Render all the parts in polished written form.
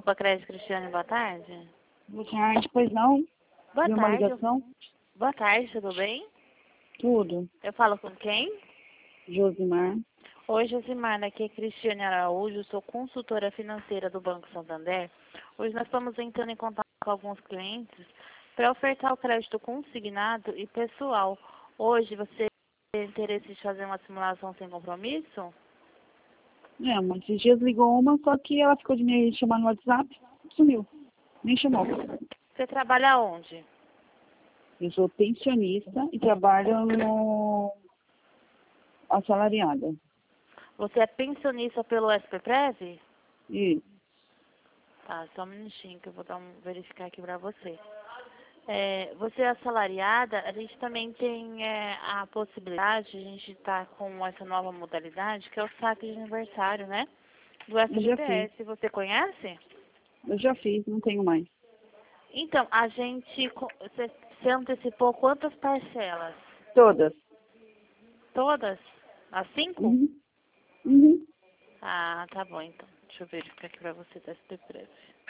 Copa Crédito Cristiane, boa tarde. Boa tarde, pois não? Boa Viu uma tarde. ligação? Boa tarde, tudo bem? Tudo. Eu falo com quem? Josimar. Oi, Josimar, aqui é Cristiane Araújo, sou consultora financeira do Banco Santander. Hoje nós estamos entrando em contato com alguns clientes para ofertar o crédito consignado e pessoal. Hoje você tem interesse de fazer uma simulação sem compromisso? É, mas esses dias ligou uma, só que ela ficou de me chamar no WhatsApp, sumiu. Nem chamou. Você trabalha onde? Eu sou pensionista e trabalho no assalariada. Você é pensionista pelo SPPrev? E Tá, só um minutinho que eu vou verificar aqui para você. Você é assalariada, a gente também tem a possibilidade, a gente está com essa nova modalidade, que é o saque de aniversário, né? Do eu já fiz. FGTS. Você conhece? Eu já fiz, não tenho mais. Então, você antecipou quantas parcelas? Todas. Todas? As 5? Uhum. Uhum. Ah, tá bom então. Deixa eu verificar aqui para você da SPPrev.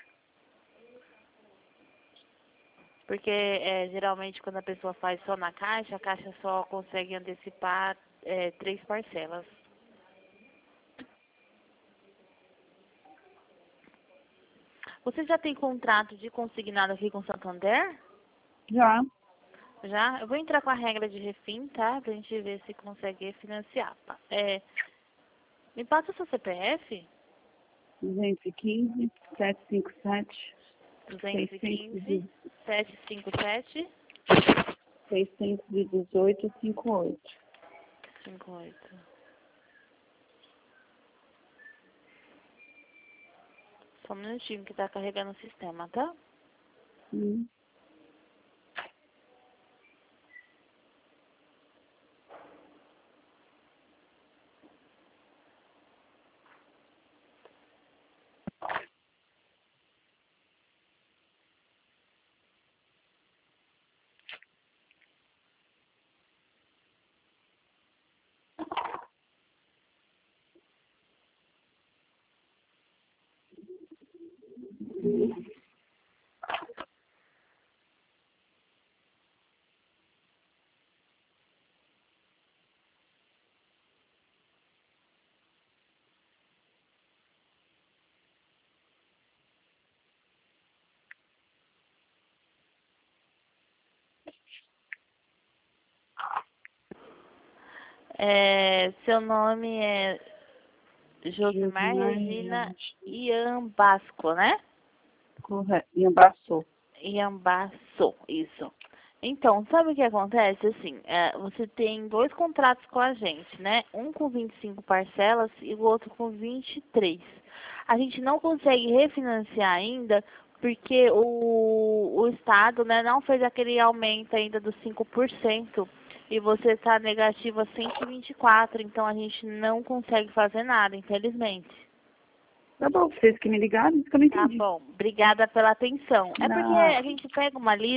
Porque geralmente quando a pessoa faz só na Caixa, a Caixa só consegue antecipar 3 parcelas. Você já tem contrato de consignado aqui com o Santander? Já. Já? Eu vou entrar com a regra de refim, tá? Pra gente ver se consegue financiar. Me passa o seu CPF? 215, 757, 215 757 618, 58. 58. Só um minutinho que tá carregando o sistema, tá? Uhum. Seu nome é Josimar Regina Iambasco, né? Correto. E abraçou. Iambaço, isso. Então, sabe o que acontece? Assim, você tem 2 contratos com a gente, né? Um com 25 parcelas e o outro com 23. A gente não consegue refinanciar ainda porque o Estado, né, não fez aquele aumento ainda dos 5% e você está negativo a 124, então a gente não consegue fazer nada, infelizmente. Tá bom, vocês que me ligaram, isso que eu não Tá entendi. bom, obrigada pela atenção. É porque Não. a gente pega uma lista